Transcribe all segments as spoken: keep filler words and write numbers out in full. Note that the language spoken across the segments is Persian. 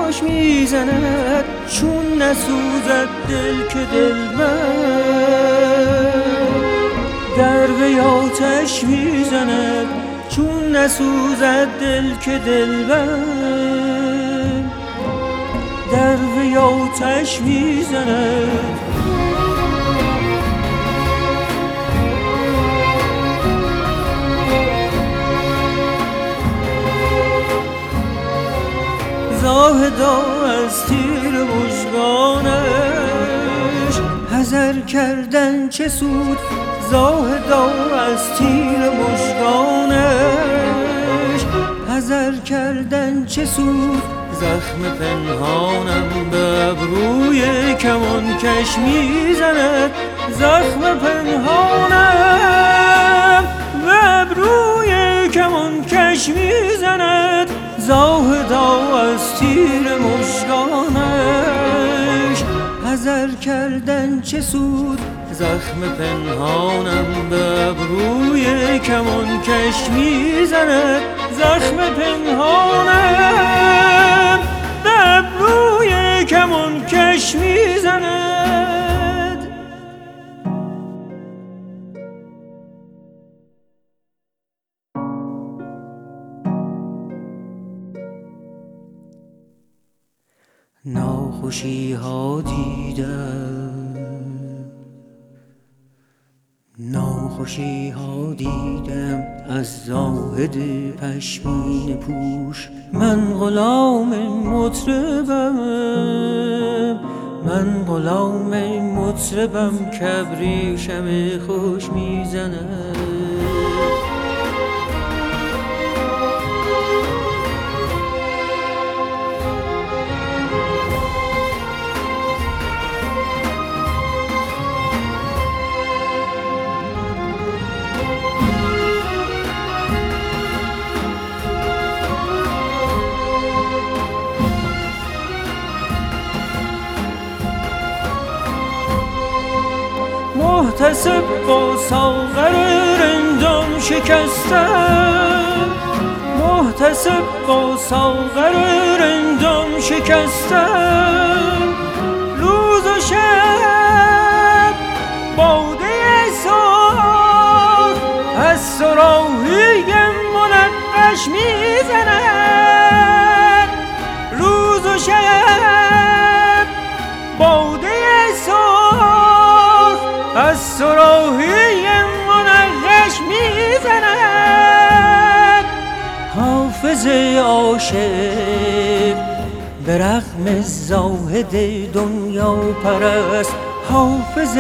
خوش میزند چون نسوزد دل که دلبر در وی آتش میزند چون نسوزد دل که دلبر در وی آتش میزند. زاهدا از تیر مژگانش حذر کردن چه سود، زاهدا از تیر مژگانش حذر کردن چه سود، زخم پنهانم به ابروی کمانکش میزند، زخم پنهانم به ابروی کمانکش میزند. زاهدا از تیر مژگانش حذر کردن چه سود، زخم پنهانم به ابروی کمانکش میزند، زخم پنهانم به ابروی کمانکش میزند. ناخوشی ها دیدم، ناخوشی ها دیدم از زاهد پشمین پوش. من غلام مطربم، من غلام مطربم که ابریشم خوش میزند. محتسب با ساغر رندان شکستم، محتسب با ساغر رندان شکستم. روز و شب باده سرخ از صراحی منقش میزند، روز و شب باده سرخ از صراحی منقش میزند. حافظ عاشق به رغم زاهد دنیا پرست، حافظ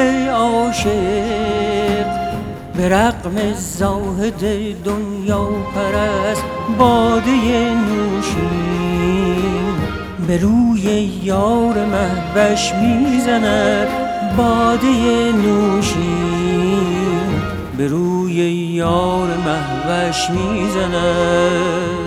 عاشق به رغم زاهد دنیا پرست. باده نوشین به روی یار مهوش میزند، باده نوشین به روی یار مهوش میزند.